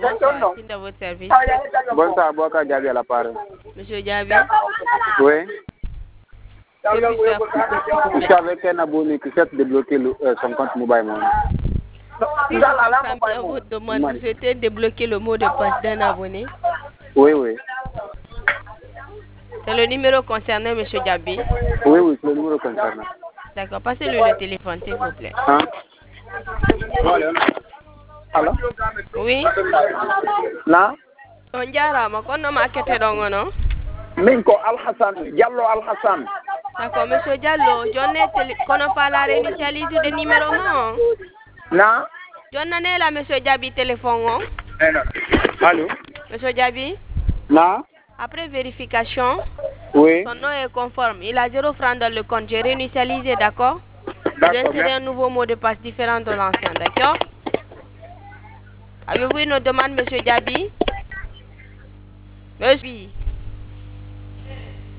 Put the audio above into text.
Bonsoir, qui est dans votre service? Bonsoir, Boka Diaby à l'appareil. Monsieur Diaby? Oui. Que puis-je faire pour vous? Je suis avec un abonné qui souhaite débloquer son compte mobile money. Si je comprends bien votre demande, vous souhaitez débloquer le mot de passe d'un abonné? Oui, oui. C'est le numéro concerné, Monsieur Diaby? Oui, oui, c'est le numéro concerné. D'accord, passez-lui le téléphone, s'il vous plaît. Hein? Allô? Oui? Là? On diarama, kon no makete dongo, non? Minko Al-Hassan, Diallo Al-Hassan. D'accord, Monsieur Diallo, qu'on fa la réinitialiser de numéro, non? Là? John nane la Monsieur Diaby téléphone. Allô? Monsieur Diaby? Là? Après vérification, Oui. son nom est conforme. Il a 0 francs dans le compte. J'ai réinitialisé, d'accord? Vous insérez un nouveau mot de passe différent de l'ancien, d'accord? Avez-vous une demande, Monsieur Diaby? Monsieur